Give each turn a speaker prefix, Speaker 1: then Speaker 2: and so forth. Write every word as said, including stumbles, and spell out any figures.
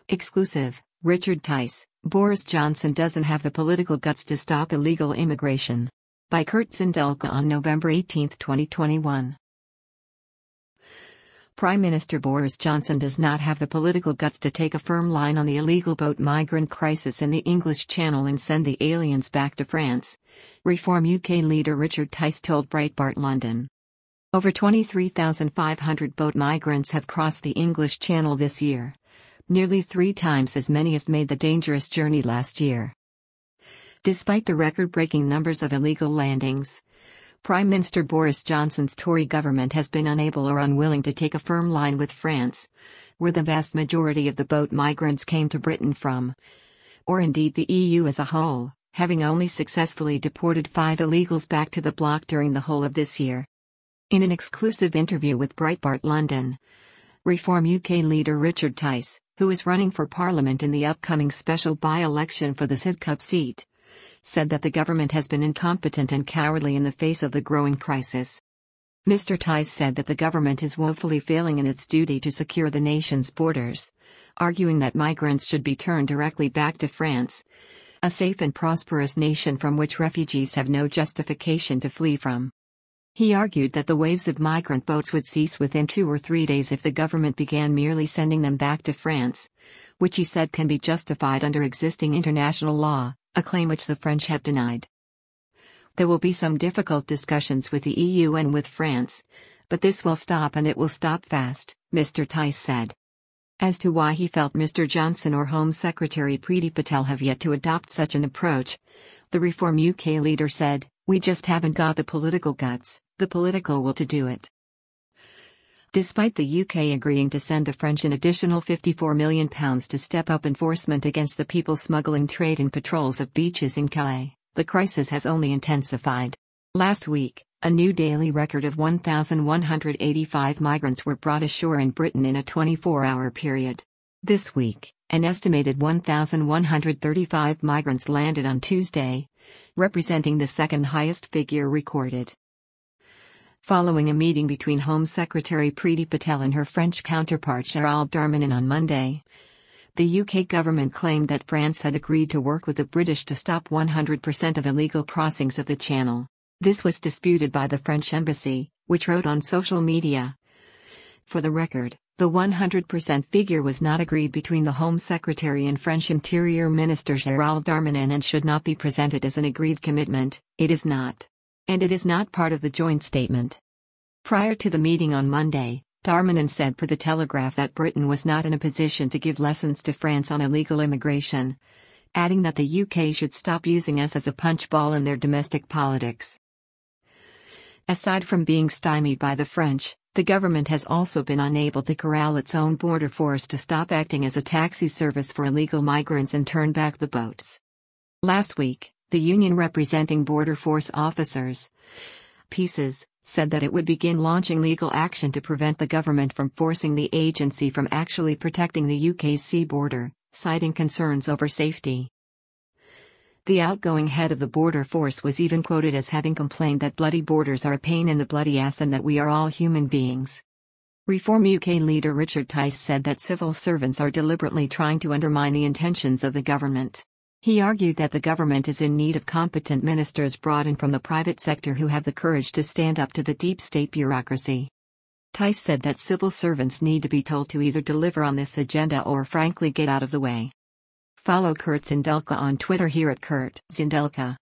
Speaker 1: Exclusive, Richard Tice, Boris Johnson doesn't have the political guts to stop illegal immigration. By Kurt Zindelka on November eighteenth, twenty twenty-one. Prime Minister Boris Johnson does not have the political guts to take a firm line on the illegal boat migrant crisis in the English Channel and send the aliens back to France, Reform U K leader Richard Tice told Breitbart London. Over twenty-three thousand five hundred boat migrants have crossed the English Channel this year, nearly three times as many as made the dangerous journey last year. Despite the record-breaking numbers of illegal landings, Prime Minister Boris Johnson's Tory government has been unable or unwilling to take a firm line with France, where the vast majority of the boat migrants came to Britain from, or indeed the E U as a whole, having only successfully deported five illegals back to the bloc during the whole of this year. In an exclusive interview with Breitbart London, Reform U K leader Richard Tice, who is running for Parliament in the upcoming special by-election for the Sidcup seat, said that the government has been incompetent and cowardly in the face of the growing crisis. Mister Tice said that the government is woefully failing in its duty to secure the nation's borders, arguing that migrants should be turned directly back to France, a safe and prosperous nation from which refugees have no justification to flee from. He argued that the waves of migrant boats would cease within two or three days if the government began merely sending them back to France, which he said can be justified under existing international law, a claim which the French have denied. There will be some difficult discussions with the E U and with France, but this will stop and it will stop fast, Mister Tice said. As to why he felt Mister Johnson or Home Secretary Priti Patel have yet to adopt such an approach, the Reform U K leader said, "We just haven't got the political guts, the political will to do it." Despite the U K agreeing to send the French an additional fifty-four million pounds to step up enforcement against the people smuggling trade and patrols of beaches in Calais, the crisis has only intensified. Last week, a new daily record of one thousand one hundred eighty-five migrants were brought ashore in Britain in a twenty-four hour period. This week, an estimated one thousand one hundred thirty-five migrants landed on Tuesday, representing the second highest figure recorded. Following a meeting between Home Secretary Priti Patel and her French counterpart Gérald Darmanin on Monday, the U K government claimed that France had agreed to work with the British to stop one hundred percent of illegal crossings of the Channel. This was disputed by the French embassy, which wrote on social media. For the record, the one hundred percent figure was not agreed between the Home Secretary and French Interior Minister Gérald Darmanin and should not be presented as an agreed commitment. It is not. And it is not part of the joint statement. Prior to the meeting on Monday, Darmanin said per The Telegraph that Britain was not in a position to give lessons to France on illegal immigration, adding that the U K should stop using us as a punchball in their domestic politics. Aside from being stymied by the French, the government has also been unable to corral its own border force to stop acting as a taxi service for illegal migrants and turn back the boats. Last week, the union representing border force officers, PiSA, said that it would begin launching legal action to prevent the government from forcing the agency from actually protecting the U K's sea border, citing concerns over safety. The outgoing head of the border force was even quoted as having complained that bloody borders are a pain in the bloody ass and that we are all human beings. Reform U K leader Richard Tice said that civil servants are deliberately trying to undermine the intentions of the government. He argued that the government is in need of competent ministers brought in from the private sector who have the courage to stand up to the deep state bureaucracy. Tice said that civil servants need to be told to either deliver on this agenda or frankly get out of the way. Follow Kurt Zindelka on Twitter here at Kurt Zindelka.